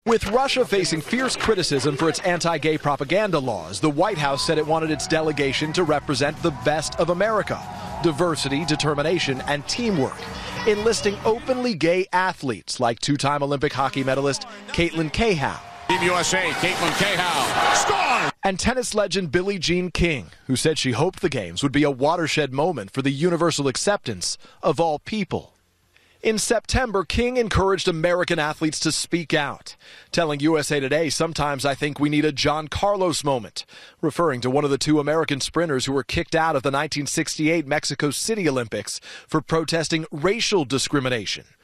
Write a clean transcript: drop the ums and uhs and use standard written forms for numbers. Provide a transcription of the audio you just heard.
With Russia facing fierce criticism for its anti-gay propaganda laws, the White House said it wanted its delegation to represent the best of America: diversity, determination, and teamwork, enlisting openly gay athletes like two-time Olympic hockey medalist Caitlin Cahow. Team USA, Caitlin Cahow, score! And tennis legend Billie Jean King, who said she hoped the games would be a watershed moment for the universal acceptance of all people. In September, King encouraged American athletes to speak out, telling USA Today, "Sometimes I think we need a John Carlos moment," referring to one of the two American sprinters who were kicked out of the 1968 Mexico City Olympics for protesting racial discrimination.